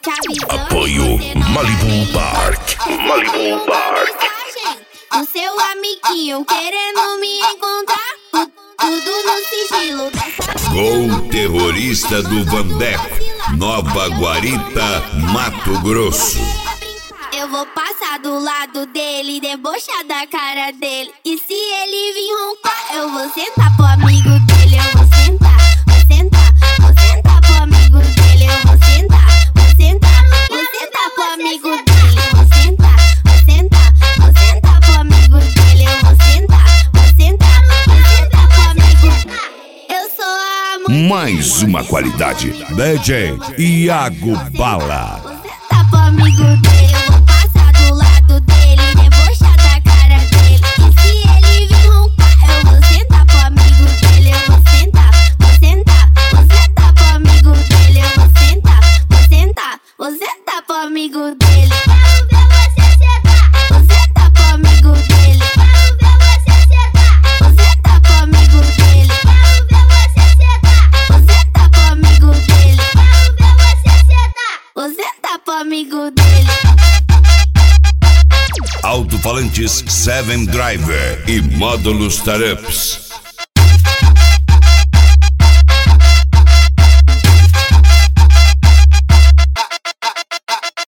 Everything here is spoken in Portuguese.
te avisando. Apoio Malibu Park. Malibu Park. O seu amiguinho querendo me encontrar, tudo no sigilo dessa Gol terrorista do Vandeco, Nova Guarita, Mato Grosso. Eu vou passar do lado dele, debochar da cara dele. E se ele vir roncar, eu vou sentar pro amigo dele. Eu vou sentar, vou sentar, vou sentar pro amigo dele. Eu vou sentar, vou sentar, vou sentar pro amigo dele. Eu vou sentar, vou sentar, vou sentar pro amigo dele. Eu vou sentar, vou sentar, vou sentar pro amigo. Eu sou a mulher. Mais uma qualidade, DJ Iago Bala. Vou sentar pro amigo dele. Eu vou passar do lado dele, debochar da cara dele. E se ele vir roncar, eu vou sentar pro amigo dele. Eu vou sentar, vou sentar, vou sentar pro amigo dele. Eu vou sentar, vou sentar, vou sentar pro amigo dele. Quero ver você sentar. Vou sentar pro amigo dele. Quero ver você sentar. Vou sentar pro amigo dele. Quero ver você sentar. Vou sentar pro amigo dele. Quero ver você sentar. Vou sentar pro amigo dele. Alto-falantes 7 Driver e módulos Tarups.